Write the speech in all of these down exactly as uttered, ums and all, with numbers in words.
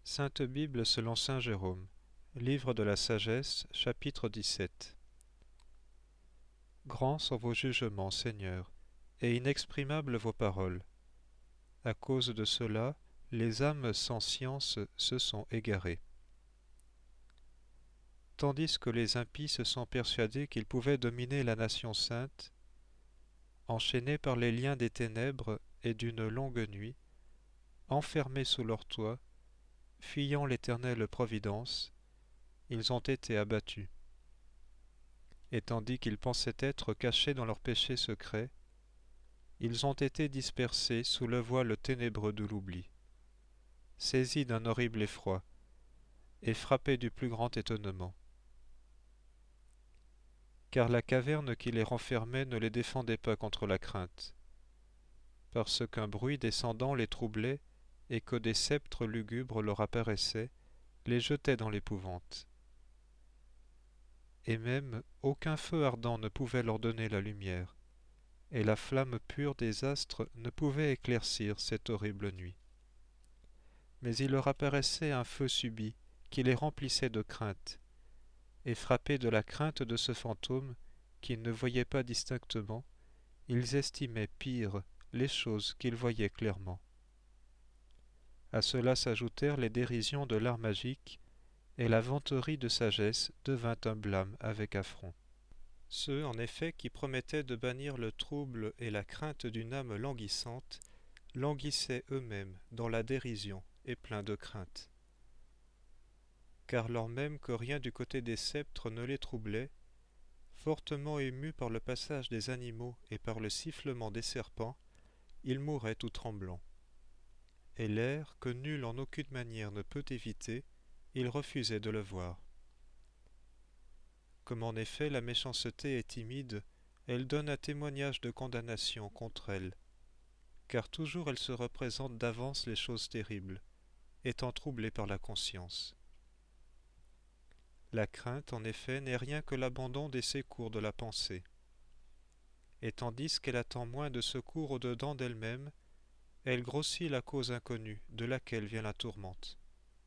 Sainte Bible selon saint Jérôme. Livre de la sagesse, chapitre dix-sept. Grands sont vos jugements, Seigneur, et inexprimables vos paroles. À cause de cela, les âmes sans science se sont égarées. Tandis que les impies se sont persuadés qu'ils pouvaient dominer la nation sainte, enchaînés par les liens des ténèbres et d'une longue nuit, enfermés sous leur toit, fuyant l'éternelle providence, ils ont été abattus. Et tandis qu'ils pensaient être cachés dans leurs péchés secrets, ils ont été dispersés sous le voile ténébreux de l'oubli, saisis d'un horrible effroi, et frappés du plus grand étonnement. Car la caverne qui les renfermait ne les défendait pas contre la crainte, parce qu'un bruit descendant les troublait et que des sceptres lugubres leur apparaissaient, les jetait dans l'épouvante. Et même aucun feu ardent ne pouvait leur donner la lumière, et la flamme pure des astres ne pouvait éclaircir cette horrible nuit. Mais il leur apparaissait un feu subit qui les remplissait de crainte, et frappés de la crainte de ce fantôme qu'ils ne voyaient pas distinctement, ils estimaient pire les choses qu'ils voyaient clairement. À cela s'ajoutèrent les dérisions de l'art magique, et la vanterie de sagesse devint un blâme avec affront. Ceux, en effet, qui promettaient de bannir le trouble et la crainte d'une âme languissante, languissaient eux-mêmes dans la dérision et pleins de crainte. Car lors même que rien du côté des sceptres ne les troublait, fortement émus par le passage des animaux et par le sifflement des serpents, ils mouraient tout tremblants. Et l'air, que nul en aucune manière ne peut éviter, ils refusaient de le voir. Comme en effet la méchanceté est timide, elle donne un témoignage de condamnation contre elle, car toujours elle se représente d'avance les choses terribles, étant troublée par la conscience. La crainte, en effet, n'est rien que l'abandon des secours de la pensée. Et tandis qu'elle attend moins de secours au-dedans d'elle-même, elle grossit la cause inconnue de laquelle vient la tourmente.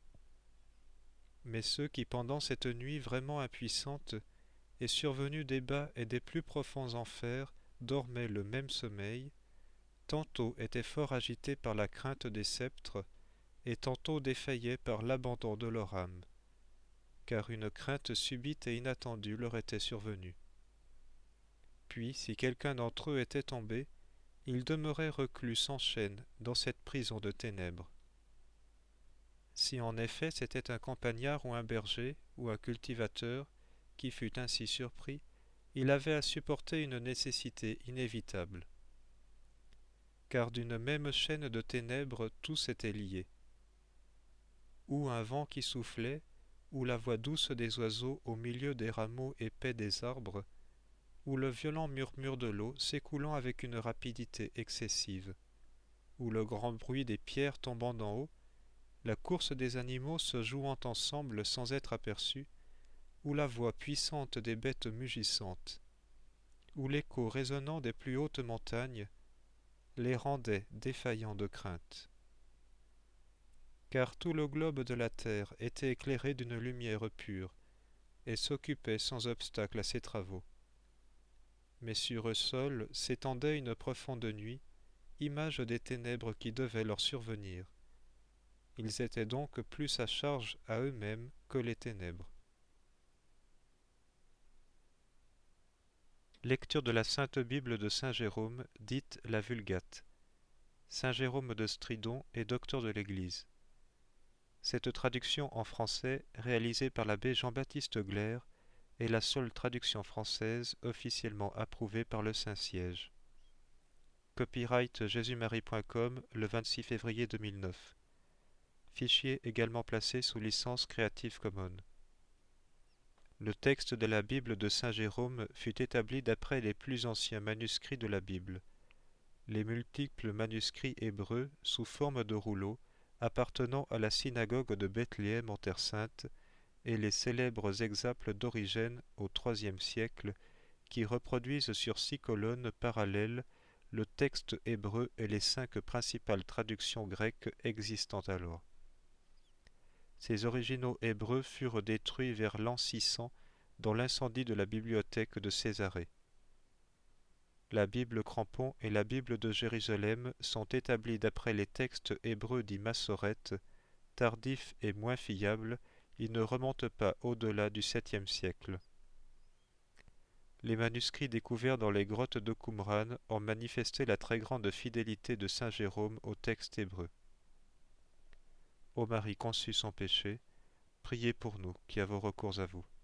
Mais ceux qui, pendant cette nuit vraiment impuissante, et survenus des bas et des plus profonds enfers, dormaient le même sommeil, tantôt étaient fort agités par la crainte des sceptres, et tantôt défaillaient par l'abandon de leur âme, car une crainte subite et inattendue leur était survenue. Puis, si quelqu'un d'entre eux était tombé, il demeurait reclus sans chaîne dans cette prison de ténèbres. Si en effet c'était un campagnard ou un berger ou un cultivateur qui fut ainsi surpris, il avait à supporter une nécessité inévitable. Car d'une même chaîne de ténèbres tous étaient liés. Ou un vent qui soufflait, ou la voix douce des oiseaux au milieu des rameaux épais des arbres, ou le violent murmure de l'eau s'écoulant avec une rapidité excessive, ou le grand bruit des pierres tombant d'en haut, la course des animaux se jouant ensemble sans être aperçus, ou la voix puissante des bêtes mugissantes, ou l'écho résonnant des plus hautes montagnes, les rendaient défaillants de crainte. Car tout le globe de la terre était éclairé d'une lumière pure, et s'occupait sans obstacle à ses travaux. Mais sur eux seuls s'étendait une profonde nuit, image des ténèbres qui devaient leur survenir. Ils étaient donc plus à charge à eux-mêmes que les ténèbres. Lecture de la Sainte Bible de saint Jérôme, dite la Vulgate. Saint Jérôme de Stridon est docteur de l'Église. Cette traduction en français, réalisée par l'abbé Jean-Baptiste Glaire, est la seule traduction française officiellement approuvée par le Saint-Siège. Copyright jésus marie point com le vingt-six février deux mille neuf. Fichier également placé sous licence Creative Commons. Le texte de la Bible de saint Jérôme fut établi d'après les plus anciens manuscrits de la Bible, les multiples manuscrits hébreux sous forme de rouleaux appartenant à la synagogue de Bethléem en Terre Sainte et les célèbres exemples d'Origène au troisième siècle qui reproduisent sur six colonnes parallèles le texte hébreu et les cinq principales traductions grecques existant alors. Ces originaux hébreux furent détruits vers l'an six cents dans l'incendie de la bibliothèque de Césarée. La Bible Crampon et la Bible de Jérusalem sont établies d'après les textes hébreux dits Massorètes, tardifs et moins fiables, ils ne remontent pas au-delà du septième siècle. Les manuscrits découverts dans les grottes de Qumran ont manifesté la très grande fidélité de saint Jérôme au texte hébreu. Ô Marie conçue sans péché, priez pour nous qui avons recours à vous.